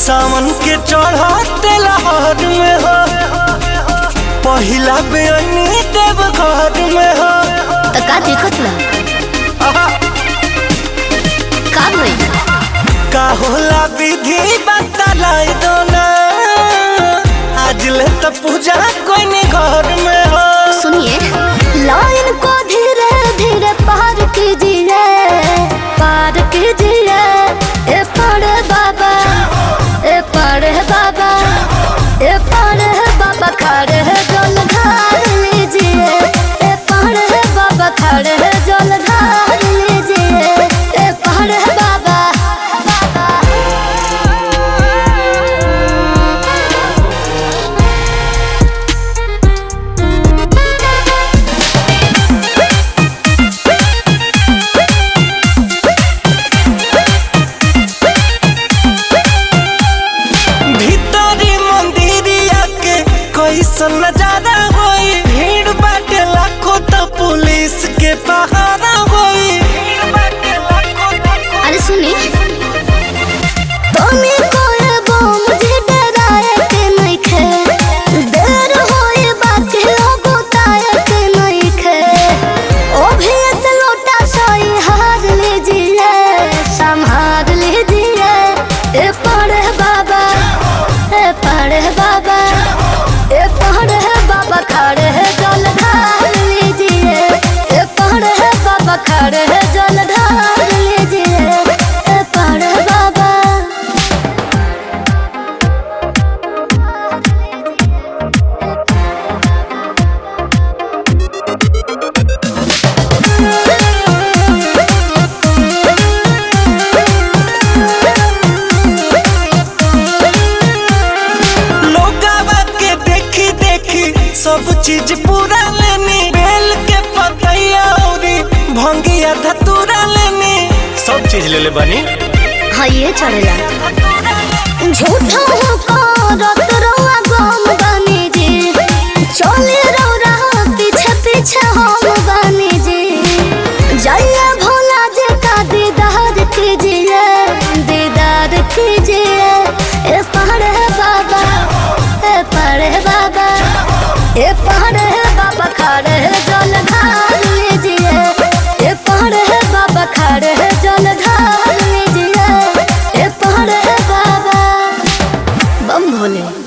सावन के चढ़ते लहर में हो, पहिला बेअनी देव घर में हो। तो का दिक्कत बा? का भइल? का होला विधि बतलाई दो ना, आज ले तो पूजा कोई नहीं घर में हो। सुनिए, लाइन को धीरे धीरे पार कीजिए, पार कीजिए। ए पड़े बाबा, ए पड़े बाबा, ए पड़े बाबा खड़े जल ढार लीजिए। ए पड़े बाबा खड़े जल ढार लीजिए। ए पड़े बाबा। नजारा होई, भीड़ बाटे लाखों तो पुलिस के पहारा होई। अरे सुनी, तोनी कोई बम मुझे डराए के नहीं खे, देर होए बाकी लोग ताए के नहीं खे। ओ भी ऐसे लोटा सोई हार लीजिए, संभाल लीजिए। ए पड़े बाबा, ए पड़े बाबा, ए पड़े बाबा खड़े जल ढार लीजिए। ए पड़े बाबा खड़े जल ढार लीजिए। ए पड़े बाबा। सब चीज पूरा लेनी, बेल के पतैया औरी भंगिया धतूरा लेनी, सब चीज ले ले बनी। हाँ ये चढ़ेला झूठा हो रत रवा गम बनी जी, चले रौरा पीछे पीछे हम बनी जी। जया भोला जी का दीदार कीजिए, दीदार कीजिए। ए पड़े बाबा, ए पड़े बाबा, ए पड़े बाबा खड़े जल ढार लीजिए। ए पड़े बाबा खड़े जल ढार लीजिए। ए पड़े बाबा। बम भोले।